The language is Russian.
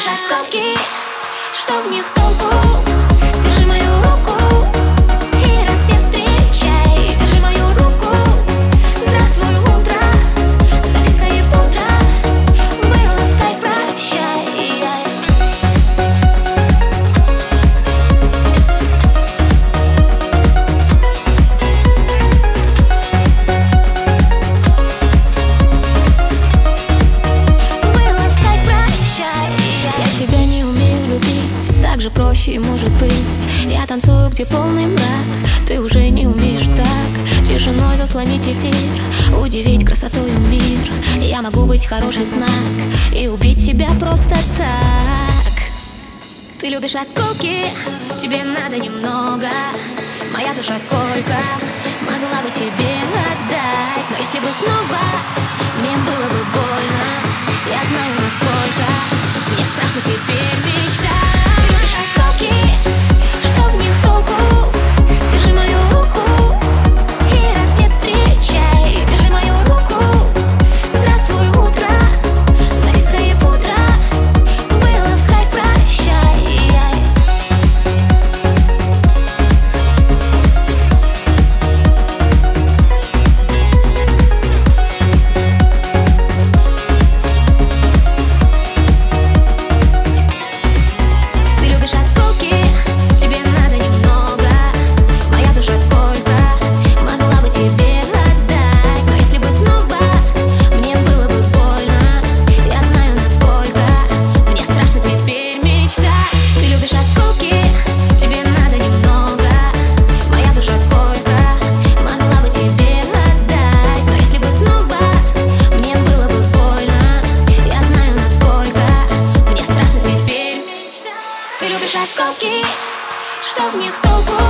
осколки, что в них толку? Держи мою руку и рассвет встречай. Держи мою руку, здравствуй, утро. Записка и пудра, было в кайф, прощай. Так же проще может быть. Я танцую, где полный мрак. Ты уже не умеешь так тишиной заслонить эфир, удивить красотою мир. Я могу быть хороший знак и убить себя просто так. Ты любишь осколки, тебе надо немного. Моя душа сколько могла бы тебе отдать. Но если бы снова мне было бы больно, я знаю, насколько мне страшно теперь мечтать. Ты любишь осколки, что в них толку?